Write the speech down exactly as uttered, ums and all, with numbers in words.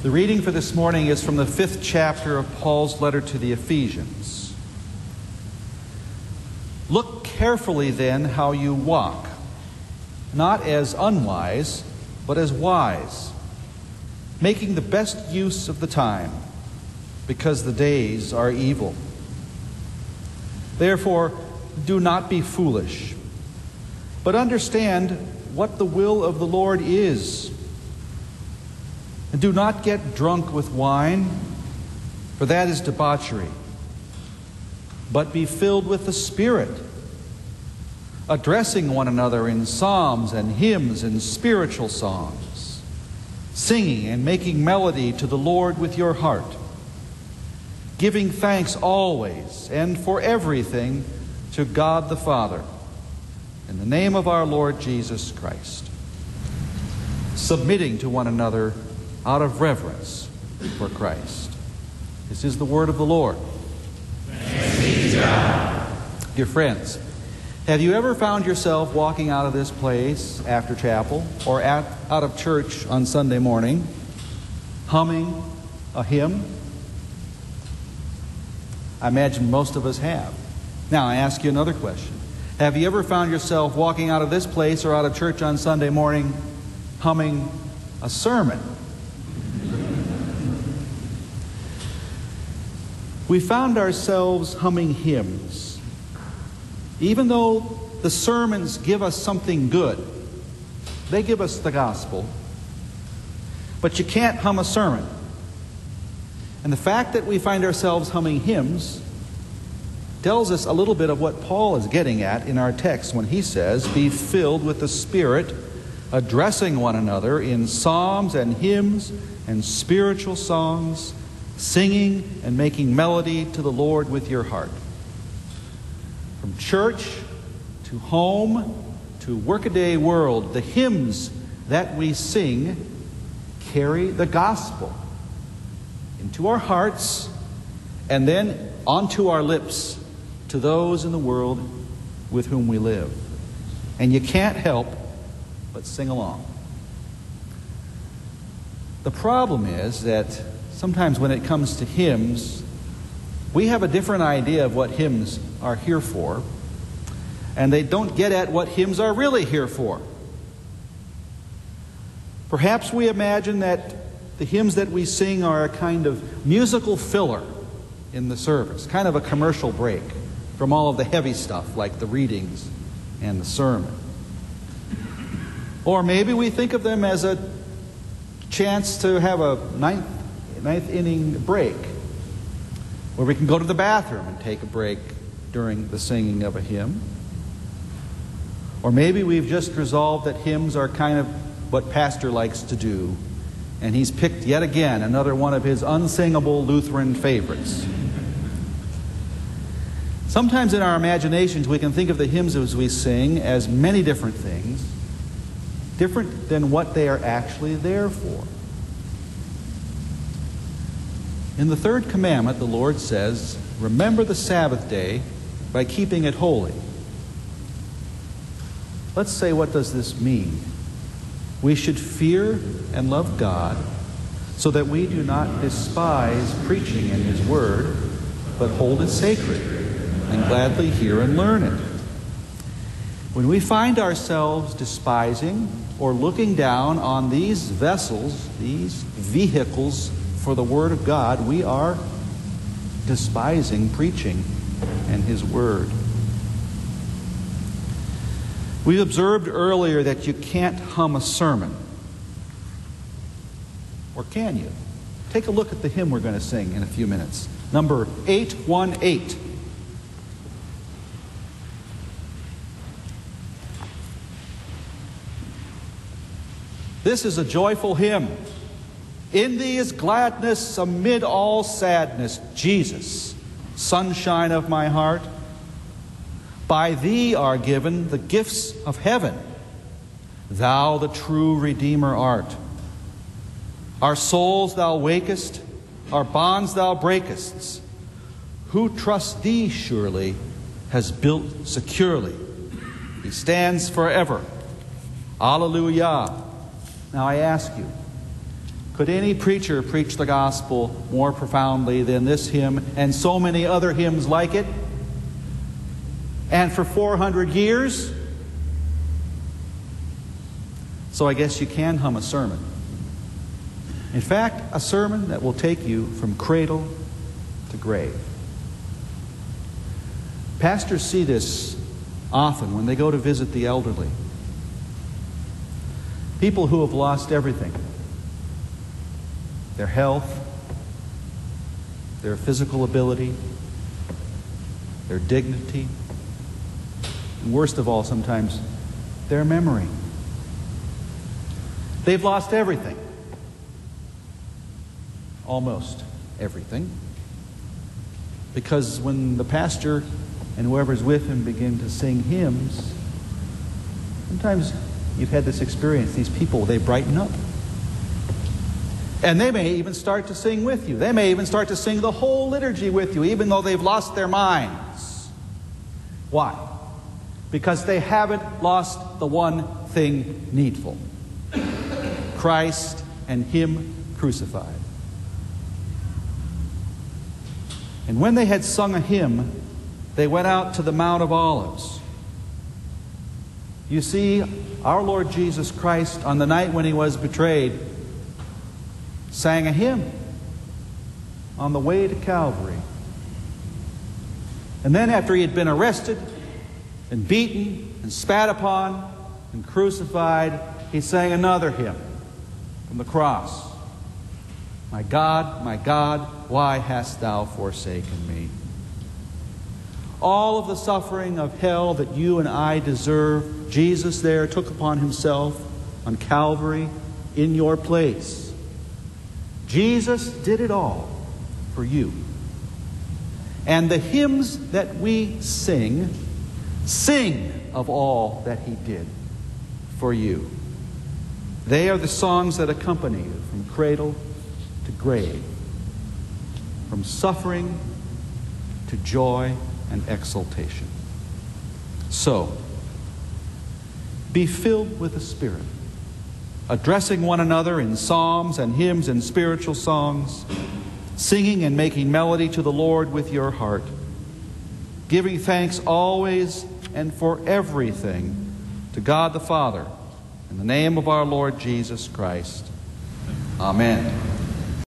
The reading for this morning is from the fifth chapter of Paul's letter to the Ephesians. Look carefully then how you walk, not as unwise, but as wise, making the best use of the time, because the days are evil. Therefore, do not be foolish, but understand what the will of the Lord is. And do not get drunk with wine, for that is debauchery, but be filled with the Spirit, addressing one another in psalms and hymns and spiritual songs, singing and making melody to the Lord with your heart, giving thanks always and for everything to God the Father, in the name of our Lord Jesus Christ, submitting to one another out of reverence for Christ. This is the word of the Lord. Thanks be to God. Dear friends, have you ever found yourself walking out of this place after chapel or at, out of church on Sunday morning, humming a hymn? I imagine most of us have. Now I ask you another question. Have you ever found yourself walking out of this place or out of church on Sunday morning humming a sermon? We found ourselves humming hymns. Even though the sermons give us something good, they give us the gospel, but you can't hum a sermon. And the fact that we find ourselves humming hymns tells us a little bit of what Paul is getting at in our text when he says, be filled with the Spirit, addressing one another in psalms and hymns and spiritual songs, singing and making melody to the Lord with your heart. From church to home to workaday world, the hymns that we sing carry the gospel into our hearts and then onto our lips to those in the world with whom we live. And you can't help but sing along. The problem is that sometimes when it comes to hymns, we have a different idea of what hymns are here for, and they don't get at what hymns are really here for. Perhaps we imagine that the hymns that we sing are a kind of musical filler in the service, kind of a commercial break from all of the heavy stuff like the readings and the sermon. Or maybe we think of them as a chance to have a ninth ninth inning break where we can go to the bathroom and take a break during the singing of a hymn. Or maybe we've just resolved that hymns are kind of what Pastor likes to do, and he's picked yet again another one of his unsingable Lutheran favorites. Sometimes in our imaginations we can think of the hymns as we sing as many different things, different than what they are actually there for. In the third commandment, the Lord says, remember the Sabbath day by keeping it holy. Let's say, what does this mean? We should fear and love God so that we do not despise preaching in His Word, but hold it sacred and gladly hear and learn it. When we find ourselves despising or looking down on these vessels, these vehicles for the Word of God, we are despising preaching and His Word. We observed earlier that you can't hum a sermon. Or can you? Take a look at the hymn we're going to sing in a few minutes. Number eight one eight. This is a joyful hymn. In thee is gladness amid all sadness, Jesus, sunshine of my heart. By thee are given the gifts of heaven. Thou the true Redeemer art. Our souls thou wakest, our bonds thou breakest. Who trusts thee surely has built securely. He stands forever. Alleluia. Now I ask you, Could any preacher preach the gospel more profoundly than this hymn and so many other hymns like it? And for four hundred years? So I guess you can hum a sermon. In fact, a sermon that will take you from cradle to grave. Pastors see this often when they go to visit the elderly. People who have lost everything. Their health, their physical ability, their dignity, and worst of all, sometimes, their memory. They've lost everything. Almost everything. Because when the pastor and whoever's with him begin to sing hymns, sometimes you've had this experience. These people, they brighten up. And they may even start to sing with you. They may even start to sing the whole liturgy with you, even though they've lost their minds. Why? Because they haven't lost the one thing needful. Christ and Him crucified. And when they had sung a hymn, they went out to the Mount of Olives. You see, our Lord Jesus Christ, on the night when He was betrayed, sang a hymn on the way to Calvary. And then after He had been arrested and beaten and spat upon and crucified, He sang another hymn from the cross. My God, my God, why hast Thou forsaken me? All of the suffering of hell that you and I deserve, Jesus there took upon Himself on Calvary in your place. Jesus did it all for you. And the hymns that we sing, sing of all that He did for you. They are the songs that accompany you from cradle to grave, from suffering to joy and exultation. So, be filled with the Spirit, addressing one another in psalms and hymns and spiritual songs, singing and making melody to the Lord with your heart, giving thanks always and for everything to God the Father, in the name of our Lord Jesus Christ. Amen.